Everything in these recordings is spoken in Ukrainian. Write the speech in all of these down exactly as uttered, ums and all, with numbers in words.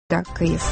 Київ.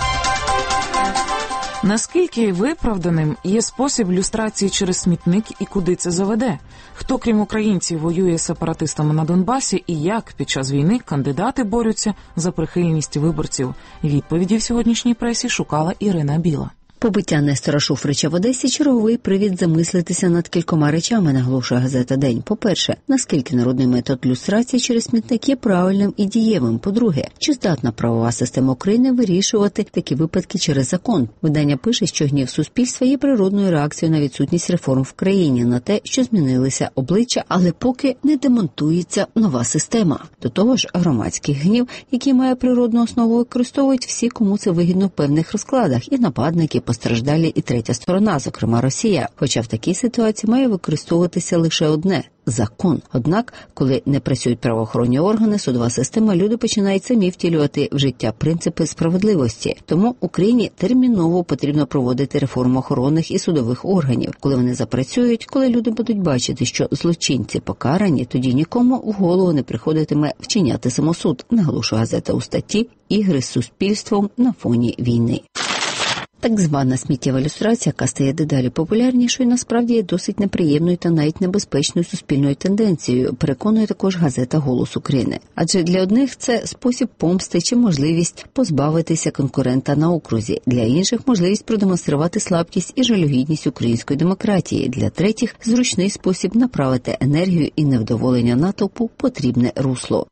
Наскільки виправданим є спосіб люстрації через смітник і куди це заведе? Хто, крім українців, воює з сепаратистами на Донбасі і як під час війни кандидати борються за прихильність виборців? Відповіді в сьогоднішній пресі шукала Ірина Біла. Побиття Нестора Шуфрича в Одесі – черговий привід замислитися над кількома речами, наголошує газета «День». По-перше, наскільки народний метод люстрації через смітник є правильним і дієвим. По-друге, чи здатна правова система України вирішувати такі випадки через закон? Видання пише, що гнів суспільства є природною реакцією на відсутність реформ в країні, на те, що змінилися обличчя, але поки не демонтується нова система. До того ж, громадський гнів, який має природну основу, використовують всі, кому це вигідно в певних розкладах, і нападники, постраждалі і третя сторона, зокрема Росія. Хоча в такій ситуації має використовуватися лише одне – закон. Однак, коли не працюють правоохоронні органи, судова система, люди починають самі втілювати в життя принципи справедливості. Тому Україні терміново потрібно проводити реформу охоронних і судових органів. Коли вони запрацюють, коли люди будуть бачити, що злочинці покарані, тоді нікому в голову не приходитиме вчиняти самосуд, наголошує газета у статті «Ігри з суспільством на фоні війни». Так звана сміттєва люстрація, яка стає дедалі популярнішою, насправді є досить неприємною та навіть небезпечною суспільною тенденцією, переконує також газета «Голос України». Адже для одних це спосіб помсти чи можливість позбавитися конкурента на окрузі, для інших – можливість продемонструвати слабкість і жалюгідність української демократії, для третіх – зручний спосіб направити енергію і невдоволення натовпу в потрібне русло.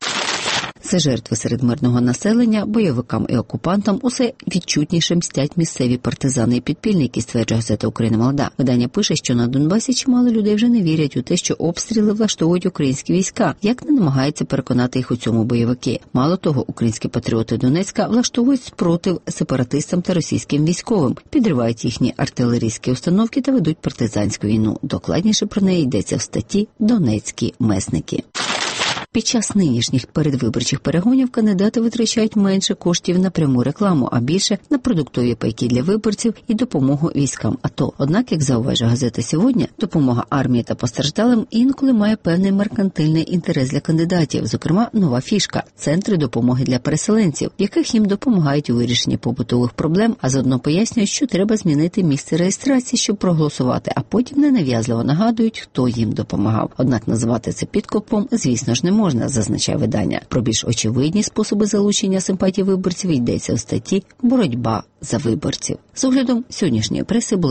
Це жертви серед мирного населення, бойовикам і окупантам усе відчутніше мстять місцеві партизани і підпільники, стверджує газета «Україна молода». Видання пише, що на Донбасі чимало людей вже не вірять у те, що обстріли влаштовують українські війська, як не намагаються переконати їх у цьому бойовики. Мало того, українські патріоти Донецька влаштовують спротив сепаратистам та російським військовим, підривають їхні артилерійські установки та ведуть партизанську війну. Докладніше про неї йдеться в статті «Донецькі месники». Під час нинішніх передвиборчих перегонів кандидати витрачають менше коштів на пряму рекламу, а більше на продуктові пайки для виборців і допомогу військам АТО. Однак, як зауважує газета «Сьогодні», допомога армії та постраждалим інколи має певний меркантильний інтерес для кандидатів, зокрема нова фішка – центри допомоги для переселенців, в яких їм допомагають у вирішенні побутових проблем, а заодно пояснюють, що треба змінити місце реєстрації, щоб проголосувати, а потім ненав'язливо нагадують, хто їм допомагав. Однак називати це підкупом, звісно ж, не можна. Можна, зазначає видання. Про більш очевидні способи залучення симпатії виборців йдеться в статті «Боротьба за виборців». З оглядом сьогоднішньої преси було